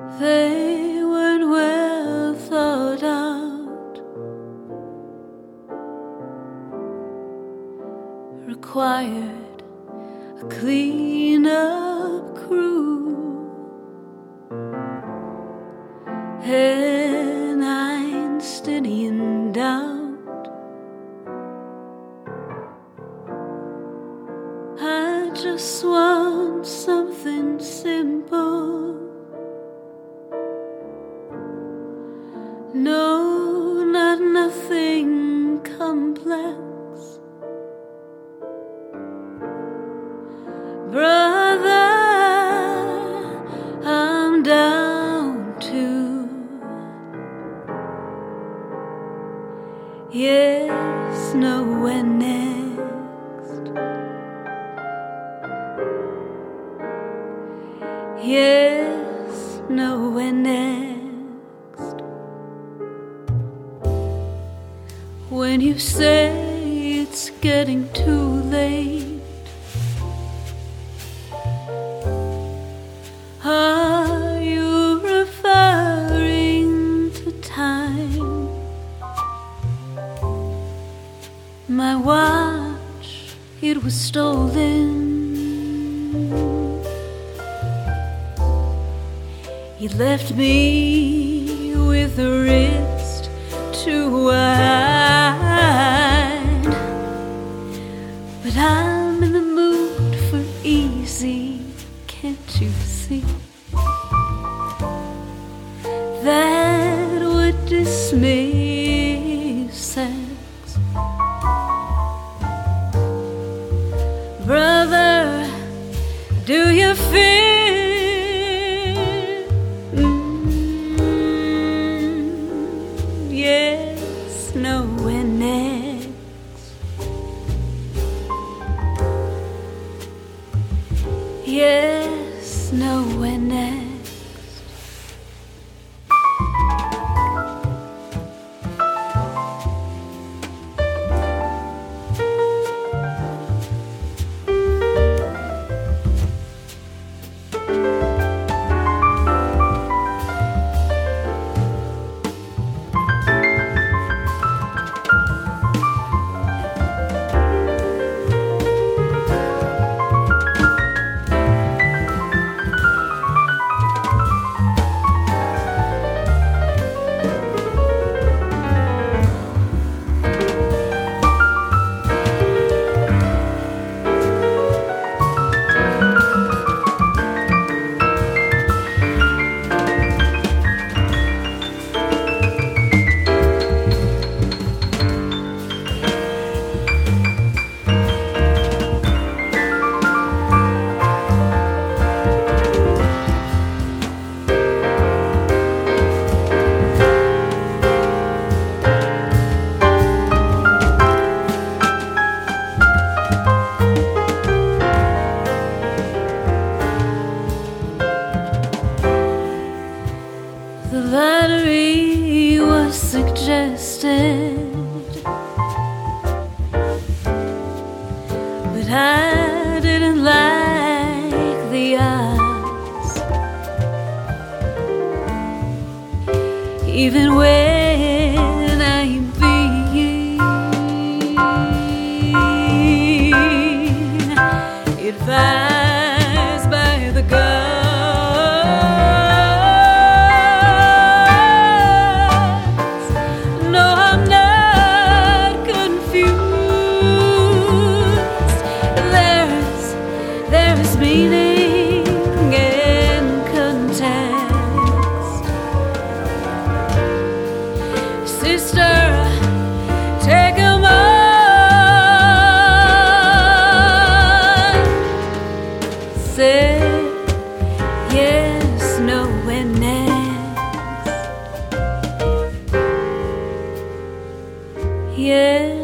They weren't well thought out, required a clean-up crew, an Einsteinian doubt. I just want something simple, no, not nothing complex. Brother, I'm down to yes, no, when next. Yes, no, when next. When you say it's getting too late, are you referring to time? My watch, it was stolen. You left me with a wrist too wide, but I'm in the mood for easy, can't you see? That would dismiss sex. Brother, do you feel yes, no, when next? Yes, no, when next? The lottery was suggested, but I didn't like the odds. Even when I'm being advised by the gods. There's meaning and context. Sister, take 'em on. Say yes, no, when next. Yes.